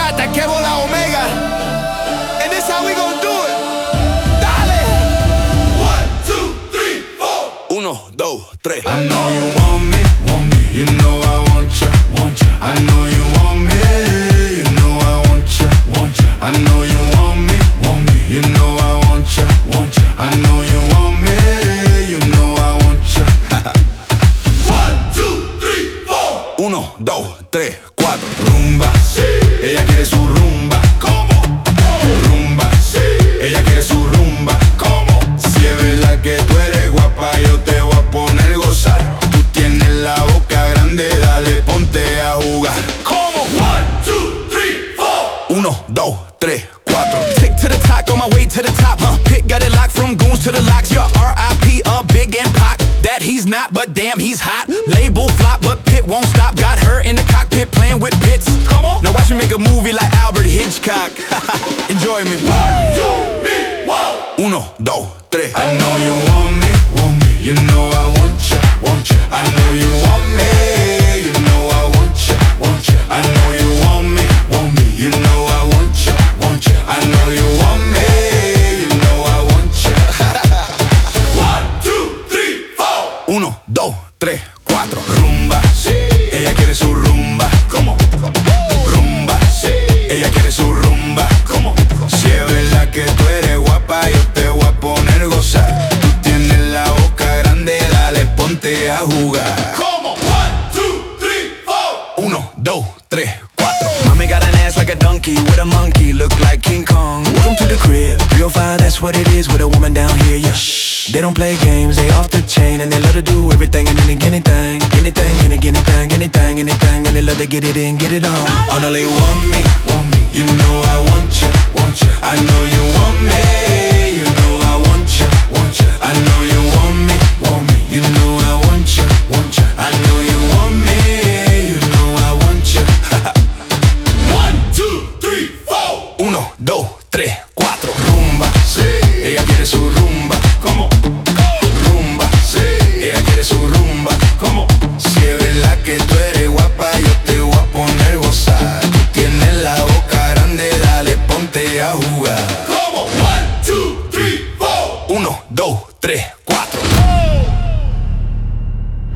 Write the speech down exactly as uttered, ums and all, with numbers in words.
hasta que bola omega. And this how we gon' do it. Dale. One, two, three, four. Uno, dos, tres. I know you want me, want me. You know I want ya, want ya. I know you want me. You know I want ya, want ya. I know you want me, want me. You know I want ya, want ya. I know you want me. You know I want ya. One, two, three, four. Uno, dos, tres, cuatro. Rumba, sí. Ella quiere su rumba. ¿Cómo? Rumba, sí. Ella quiere su rumba. ¿Cómo? Si es verdad que tú eres guapa, yo te voy a poner a gozar. Tú tienes la boca grande, dale, ponte a jugar. ¿Cómo? One, two, three, four. Uno, dos, tres, cuatro. Tick to the top, on my way to the top, huh? Pick got it locked from goons to the locks. You're R I P, a big and Pac. That he's not, but damn, he's hot. Label flop, but Pitt won't stop. Got her in the cockpit playing with bits. Come on, now watch me make a movie like Albert Hitchcock. Enjoy me. One, two, three, one. Uno, dos, tres. I know you want me, want me. You know I want ya, want ya. I know you want me. You know I want ya, want ya. I know you want me, want me. You know I want ya, want ya. I know you want me. You know I want ya. One, two, three, four. Uno, dos, tres, cuatro. Rumba, sí. Ella quiere su rumba. ¿Cómo? Rumba, sí. Ella quiere su rumba. ¿Cómo? Si es verdad que tú eres guapa, yo te voy a poner a gozar. Tú tienes la boca grande, dale, ponte a jugar. ¿Cómo? One, two, three, four. Uno, dos, tres, cuatro. Mommy got an ass like a donkey with a monkey, look like King Kong. Welcome to the crib, real fire, that's what it is with a woman down here, yeah. Shh. They don't play games, they off the chain, and they love to do everything and anything, anything, anything, anything, anything, anything, and they love to get it in, get it on. I know they want me, want me. You know I want ya, want ya. I know you want me. You know I want ya, want ya. I know you want me, want me. You know I want ya, want ya. I know you want me. You know I want ya. One, two, three, four. Uno, dos, tres, cuatro. Rumba, sí. Ella quiere su rumba. ¿Cómo? Rumba, sí. Ella quiere su rumba. ¿Cómo? Si es verdad que tú eres guapa, yo te voy a poner a gozar. Tú tienes la boca grande, dale, ponte a jugar.